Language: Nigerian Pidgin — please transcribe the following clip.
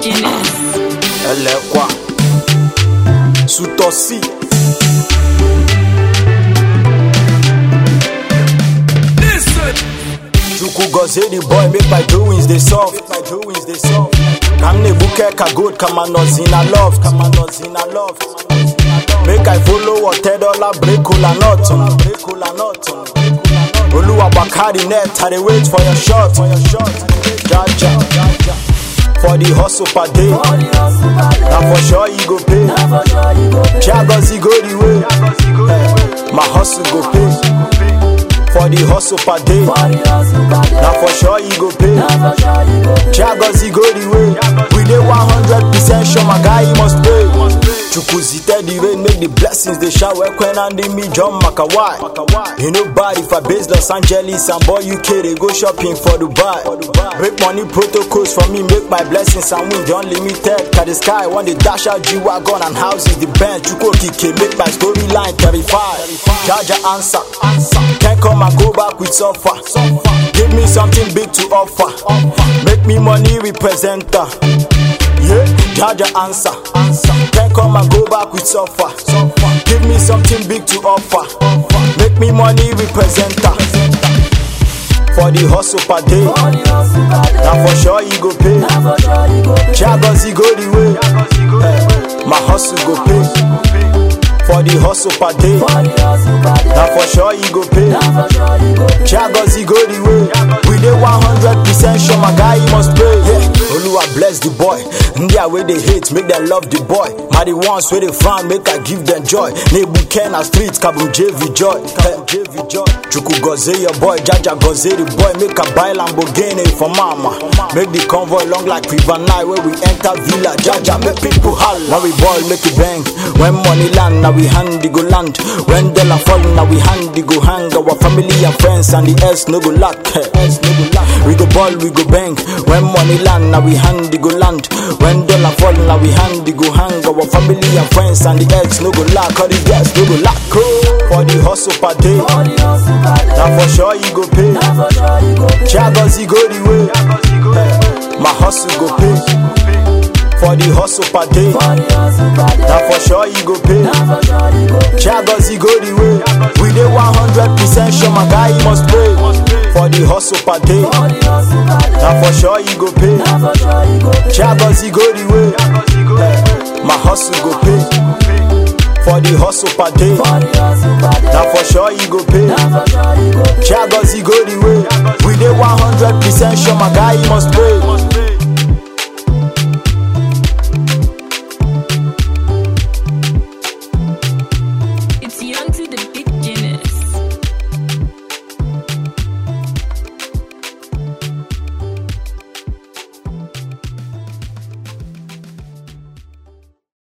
Guinness. Elle est quoi? Sous tossi. Chuku goze the boy, make my doings they soft. Kamne buke ka good, kama no zina love. Make I follow what $10 break ula not. Oluwa bakari net, I dey wait for your shot. Jaja. For the hustle per day, now for sure you go pay. Chiagozi go the way, my hustle go pay. For the hustle per day, now for sure you go pay. Chiagozi go the way, we dey 100% sure my guy he must pay. Chukuzite the rain, make the blessings they shower when and me John Makawai. You know bad if I base Los Angeles and boy UK they go shopping for Dubai. Break money protocols for me, make my blessings and win the unlimited. Cause the sky want the dash out G-Wagon and houses the bench. Chuko Kike make my storyline terrified. Jaja answer, can't come and go back with suffer. Give me something big to offer. Make me money representer. Yeah, Jaja answer. Can't come and go back with suffer. Give me something big to offer. Make me money representer. For the hustle per day, now for sure you go pay. Chiagozi go the way, my hustle go pay. For the hustle per day, now for sure you go pay. Chiagozi go the way, we dey 100% sure my guy he must pay. Oluwa bless the boy, India where they hate, make them love the boy. My the ones where they frown, make I give them joy. Nebu Kena streets, Kabum JV joy. Chuku goze your boy, Jaja goze the boy, make a buy Lamborghini for mama. Make the convoy long like River Nile where we enter Villa. Jaja make people holler. Now we ball, make it bang. When money land, now we handy go land. When dollar fall, now we handy go hang. Our family and friends and the S no go lack. We go ball, we go bang. When money land, now we handy go land. When dollar fall, now we handy go hang. Our family and friends and the X no go lack. All the gas no go lack. For the hustle per day, now for sure you go pay. Chiagozi go the way, my hustle go pay. For the hustle per day, now for sure you go pay. Chiagozi go the way, we dey 100% sure my guy he must pay. For the hustle per day, now for sure you go pay. Chiagozi go the way, my hustle go pay. For the hustle per day, now for sure you go pay. Chiagozi go the way, we dey 100% sure my guy he must pay.